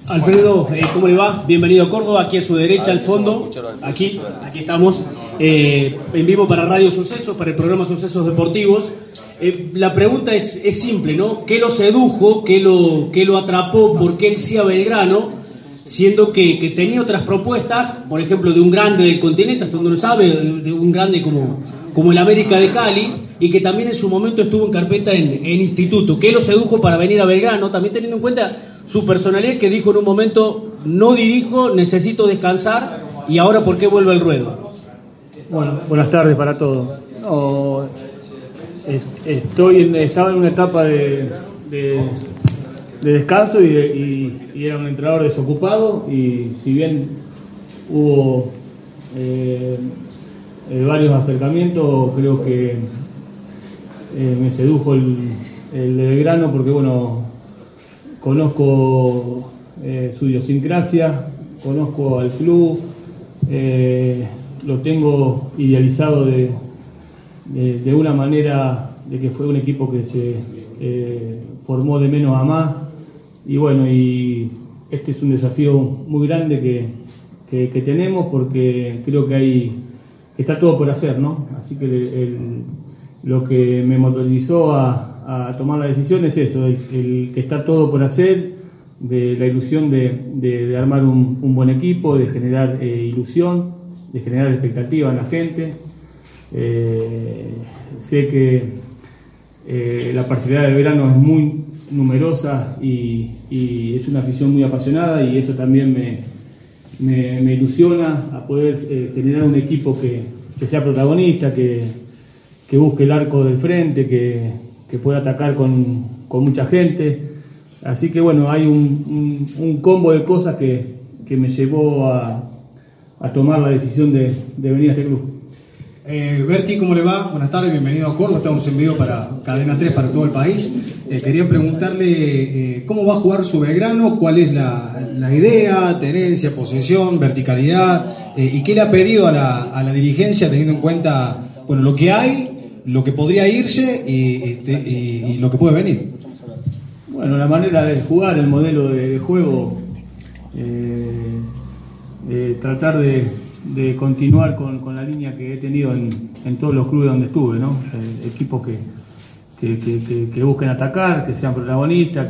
Alfredo, ¿cómo le va? Bienvenido a Córdoba, aquí a su derecha, al fondo, aquí estamos, en vivo para Radio Sucesos, para el programa Sucesos Deportivos. La pregunta es simple, ¿no? ¿Qué lo sedujo? ¿Qué lo atrapó? ¿Por qué él sí a Belgrano? Siendo que tenía otras propuestas, por ejemplo, de un grande del continente, hasta donde uno sabe, de un grande como el América de Cali, y que también en su momento estuvo en carpeta en instituto. ¿Qué lo sedujo para venir a Belgrano? También teniendo en cuenta su personalidad, que dijo en un momento: no dirijo, necesito descansar, y ahora ¿por qué vuelve al ruedo? Bueno, buenas tardes para todos. No, estaba en una etapa de descanso y era un entrenador desocupado, y si bien hubo varios acercamientos, creo que me sedujo el de Belgrano porque, bueno, conozco su idiosincrasia, conozco al club, lo tengo idealizado de una manera de que fue un equipo que se formó de menos a más, y bueno, y este es un desafío muy grande que tenemos, porque creo que está todo por hacer, ¿no? Así que lo que me motorizó a tomar la decisión es eso, el que está todo por hacer, de la ilusión de armar un buen equipo, de generar ilusión, de generar expectativa en la gente. Sé que la parcialidad de Belgrano es muy numerosa y es una afición muy apasionada, y eso también me ilusiona a poder generar un equipo que sea protagonista, que busque el arco del frente, que pueda atacar con mucha gente. Así que bueno, hay un combo de cosas que me llevó a tomar la decisión de venir a este club. Berti, ¿cómo le va? Buenas tardes, bienvenido a Córdoba. Estamos en vivo para Cadena 3, para todo el país. Quería preguntarle cómo va a jugar su Belgrano, cuál es la idea, tenencia, posesión, verticalidad, y qué le ha pedido a la dirigencia, teniendo en cuenta, bueno, lo que hay, lo que podría irse y lo que puede venir. Bueno, la manera de jugar, el modelo de juego, tratar de continuar con la línea que he tenido en todos los clubes donde estuve, ¿no? Equipos que busquen atacar, que sean protagonistas,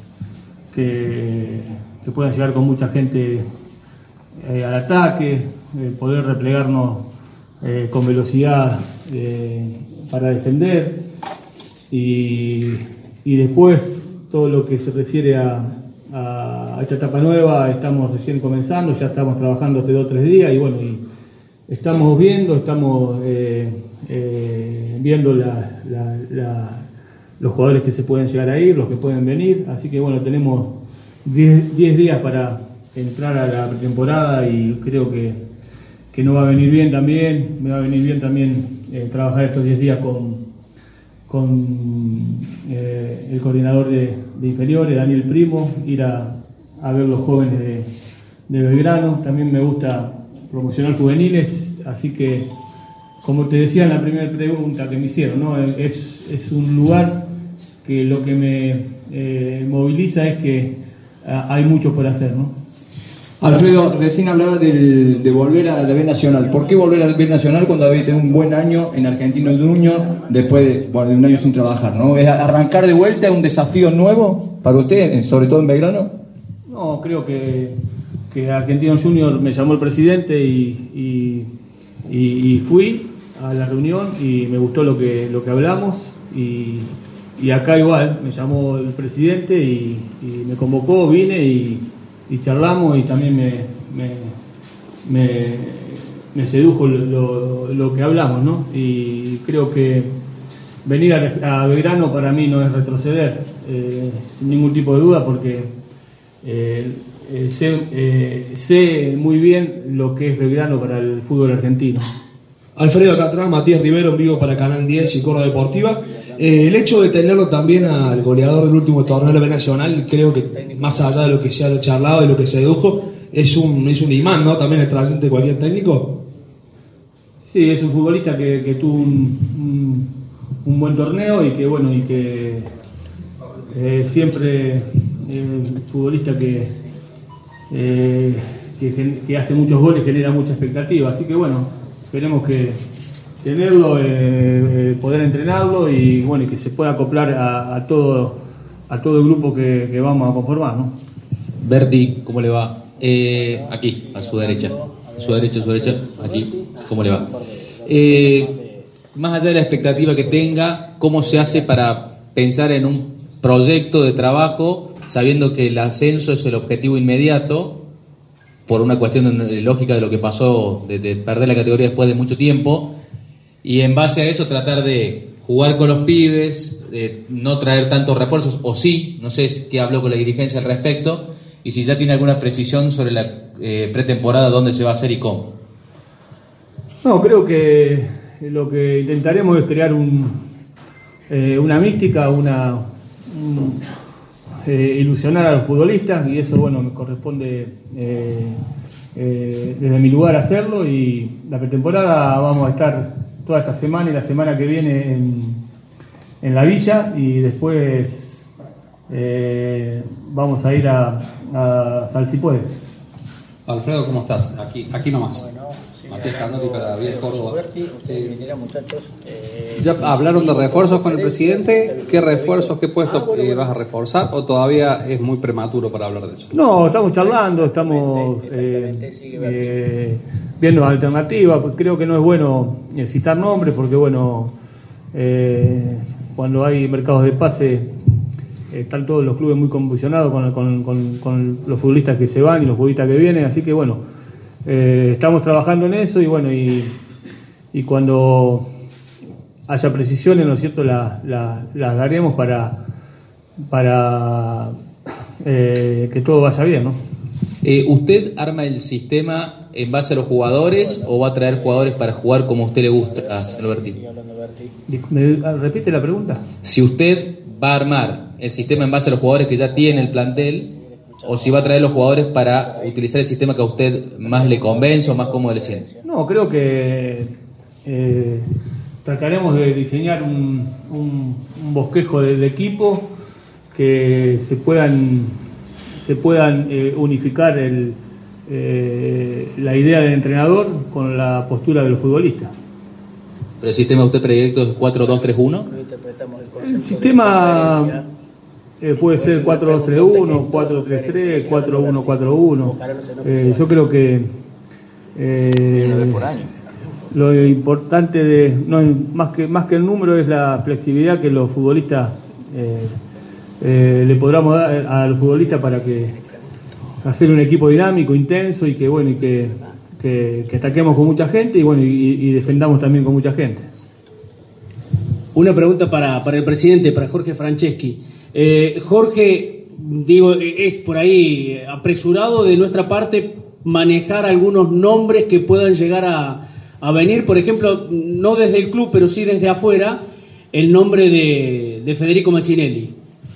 que puedan llegar con mucha gente al ataque, poder replegarnos con velocidad para defender, y después todo lo que se refiere a esta etapa nueva. Estamos recién comenzando, ya estamos trabajando hace 2 o 3 días, y bueno, estamos viendo los jugadores que se pueden llegar a ir, los que pueden venir. Así que bueno, tenemos 10 días para entrar a la pretemporada, y creo que nos va a venir bien también. Me va a venir bien también trabajar estos 10 días con el coordinador de inferiores, Daniel Primo, ir a ver los jóvenes de Belgrano. También me gusta promocionar juveniles, así que, como te decía en la primera pregunta que me hicieron, ¿no? Es un lugar que lo que me moviliza es que hay mucho por hacer, ¿no? Alfredo, recién hablaba de volver a la B Nacional. ¿Por qué volver a la B Nacional cuando había tenido un buen año en Argentinos Juniors después de un año sin trabajar, ¿no? ¿Es arrancar de vuelta un desafío nuevo para usted, sobre todo en Belgrano? No, creo que Argentinos Juniors me llamó el presidente y fui a la reunión y me gustó lo que hablamos, y acá igual me llamó el presidente y me convocó, vine y charlamos, y también me sedujo lo que hablamos, ¿no? Y creo que venir a Belgrano para mí no es retroceder, sin ningún tipo de duda, porque sé muy bien lo que es Belgrano para el fútbol argentino. Alfredo, acá atrás, Matías Rivero, en vivo para Canal 10 y Córdoba Deportiva. El hecho de tenerlo también al goleador del último torneo de la B Nacional, creo que más allá de lo que se ha charlado y lo que se dedujo, es un imán, ¿no? También el trascendente de cualquier técnico. Sí, es un futbolista que tuvo un buen torneo, y que siempre futbolista que que hace muchos goles, genera mucha expectativa. Así que bueno, esperemos que tenerlo, poder entrenarlo y bueno, y que se pueda acoplar a todo el grupo que vamos a conformar, ¿no? Berti, ¿cómo le va? Aquí, a su derecha, aquí, ¿cómo le va? Más allá de la expectativa que tenga, ¿cómo se hace para pensar en un proyecto de trabajo sabiendo que el ascenso es el objetivo inmediato por una cuestión lógica de lo que pasó, de perder la categoría después de mucho tiempo, y en base a eso tratar de jugar con los pibes, no traer tantos refuerzos, o sí, no sé qué habló con la dirigencia al respecto, y si ya tiene alguna precisión sobre la pretemporada, dónde se va a hacer y cómo? No, creo que lo que intentaremos es crear una mística, ilusionar a los futbolistas, y eso, bueno, me corresponde desde mi lugar hacerlo. Y la pretemporada vamos a estar toda esta semana y la semana que viene en la villa, y después vamos a ir a Salsipuedes. Alfredo, ¿cómo estás? Aquí nomás. Matías Candoti para Vía Córdoba. ¿Ya hablaron de refuerzos con el presidente? ¿Qué refuerzos, qué puestos vas a reforzar? ¿O todavía es muy prematuro para hablar de eso? No, estamos charlando, estamos viendo alternativas. Creo que no es bueno citar nombres porque, bueno, cuando hay mercados de pase están todos los clubes muy convulsionados con los futbolistas que se van y los futbolistas que vienen, así que bueno, estamos trabajando en eso, y bueno, y cuando haya precisiones, ¿no es cierto?, las daremos para que todo vaya bien, ¿no? ¿Usted arma el sistema en base a los jugadores o va a traer jugadores para jugar como a usted le gusta, señor Berti? ¿Me repite la pregunta? Si usted va a armar el sistema en base a los jugadores que ya tiene el plantel, o si va a traer los jugadores para utilizar el sistema que a usted más le convence o más cómodo le siente. No, creo que trataremos de diseñar un bosquejo de equipo que se puedan unificar la idea del entrenador con la postura del futbolista. ¿Pero el sistema usted predilecto es 4-2-3-1? El sistema puede ser 4-2-3-1, 4-3-3, 4-1-4-1. Yo creo que lo importante más que el número es la flexibilidad que los futbolistas le podamos dar a los futbolistas para que hacer un equipo dinámico, intenso, y que bueno, y que ataquemos con mucha gente y bueno, y defendamos también con mucha gente. Una pregunta para el presidente, para Jorge Franceschi. Jorge, digo, es por ahí apresurado de nuestra parte manejar algunos nombres que puedan llegar a venir, por ejemplo, no desde el club, pero sí desde afuera, el nombre de Federico Messinelli.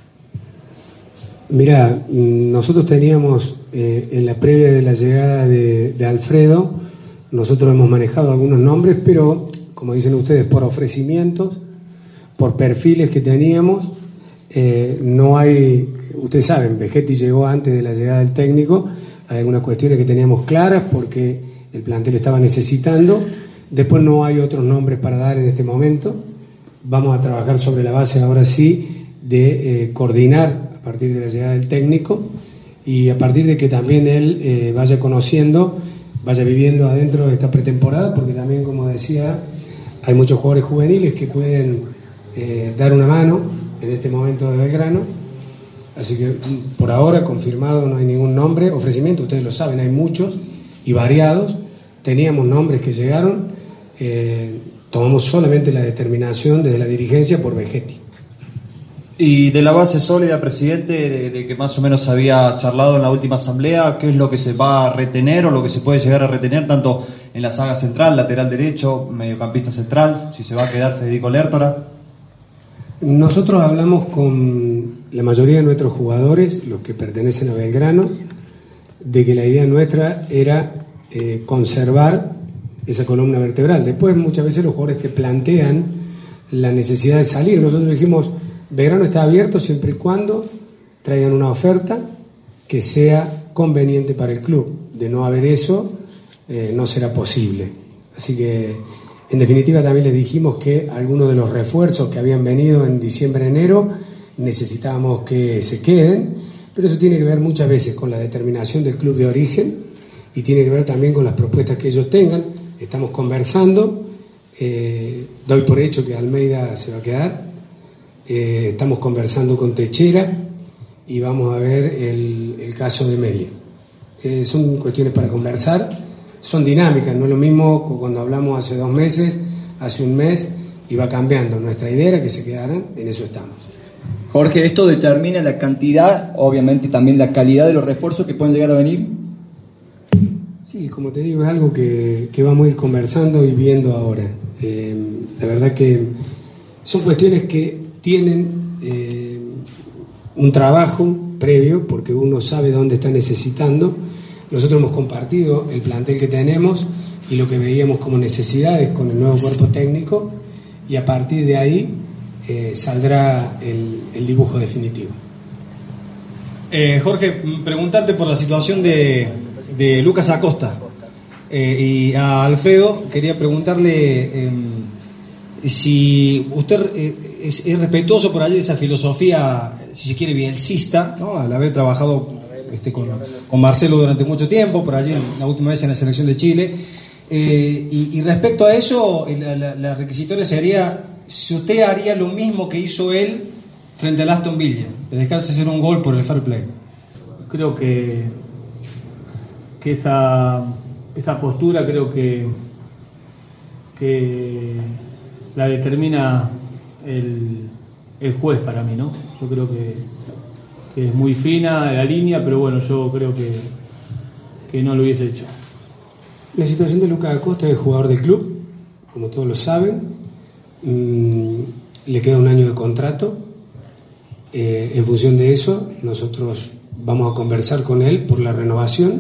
Mirá, nosotros teníamos en la previa de la llegada de Alfredo, nosotros hemos manejado algunos nombres, pero como dicen ustedes, por ofrecimientos, por perfiles que teníamos, no hay, ustedes saben, Vegetti llegó antes de la llegada del técnico, hay algunas cuestiones que teníamos claras porque el plantel estaba necesitando, después no hay otros nombres para dar en este momento, vamos a trabajar sobre la base ahora sí de coordinar a partir de la llegada del técnico y a partir de que también él vaya conociendo, vaya viviendo adentro de esta pretemporada, porque también, como decía, hay muchos jugadores juveniles que pueden dar una mano en este momento de Belgrano, así que por ahora confirmado no hay ningún nombre, ofrecimiento, ustedes lo saben, hay muchos y variados, teníamos nombres que llegaron, tomamos solamente la determinación desde la dirigencia por Vegetti. Y de la base sólida, presidente, de que más o menos había charlado en la última asamblea, ¿qué es lo que se va a retener o lo que se puede llegar a retener tanto en la saga central, lateral derecho, mediocampista central, si se va a quedar Federico Lertora? Nosotros hablamos con la mayoría de nuestros jugadores, los que pertenecen a Belgrano, de que la idea nuestra era conservar esa columna vertebral. Después muchas veces los jugadores te plantean la necesidad de salir. Nosotros dijimos, Belgrano está abierto siempre y cuando traigan una oferta que sea conveniente para el club. De no haber eso, no será posible. Así que, en definitiva, también les dijimos que algunos de los refuerzos que habían venido en diciembre, enero, necesitábamos que se queden, pero eso tiene que ver muchas veces con la determinación del club de origen y tiene que ver también con las propuestas que ellos tengan. Estamos conversando, doy por hecho que Almeida se va a quedar, estamos conversando con Techera y vamos a ver el caso de Melia. Son cuestiones para conversar, son dinámicas, no es lo mismo cuando hablamos hace 2 meses, hace un mes, y va cambiando. Nuestra idea era que se quedaran, en eso estamos. Jorge, ¿esto determina la cantidad, obviamente también la calidad de los refuerzos que pueden llegar a venir? Sí, como te digo, es algo que vamos a ir conversando y viendo ahora. La verdad que son cuestiones que tienen un trabajo previo, porque uno sabe dónde está necesitando. Nosotros hemos compartido el plantel que tenemos y lo que veíamos como necesidades con el nuevo cuerpo técnico, y a partir de ahí saldrá el dibujo definitivo. Jorge, preguntarte por la situación de Lucas Acosta y a Alfredo. Quería preguntarle si usted es respetuoso por allí de esa filosofía, si se quiere, bielcista, ¿no? Al haber trabajado con Marcelo durante mucho tiempo, por allí la última vez en la selección de Chile, y respecto a eso, la requisitoria sería si usted haría lo mismo que hizo él frente al Aston Villa, de dejarse hacer un gol por el fair play. Creo que esa postura creo que la determina el juez para mí, ¿no? Yo creo que es muy fina la línea, pero bueno, yo creo que no lo hubiese hecho. La situación de Lucas Acosta es jugador del club, como todos lo saben. Le queda 1 año de contrato. En función de eso, nosotros vamos a conversar con él por la renovación,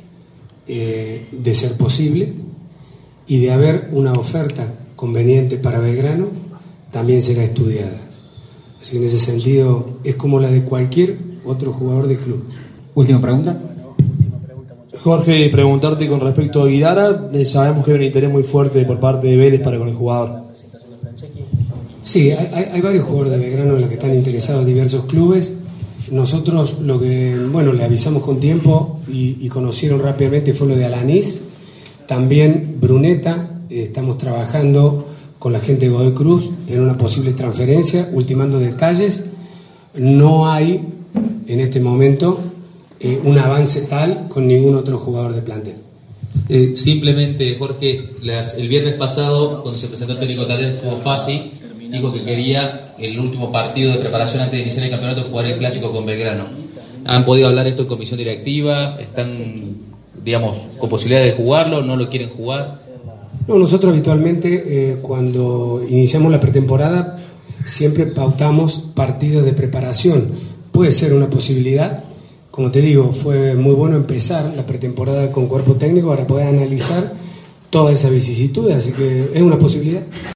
de ser posible, y de haber una oferta conveniente para Belgrano, también será estudiada. Así que en ese sentido es como la de cualquier otro jugador del club. Última pregunta. Jorge, preguntarte con respecto a Guidara, sabemos que hay un interés muy fuerte por parte de Vélez para con el jugador. Sí, hay varios jugadores de Belgrano en los que están interesados diversos clubes. Nosotros lo que, le avisamos con tiempo y conocieron rápidamente fue lo de Alanís. También Bruneta, estamos trabajando con la gente de Godoy Cruz en una posible transferencia, ultimando detalles. No hay en este momento un avance tal con ningún otro jugador de plantel. Simplemente, Jorge, el viernes pasado, cuando se presentó el técnico Talleres, estuvo Fassi, dijo que quería el último partido de preparación antes de iniciar el campeonato jugar el clásico con Belgrano. ¿Han podido hablar esto en comisión directiva? ¿Están, con posibilidad de jugarlo? ¿No lo quieren jugar? No, nosotros habitualmente cuando iniciamos la pretemporada siempre pautamos partidos de preparación. Puede ser una posibilidad. Como te digo, fue muy bueno empezar la pretemporada con cuerpo técnico para poder analizar toda esa vicisitud, así que es una posibilidad.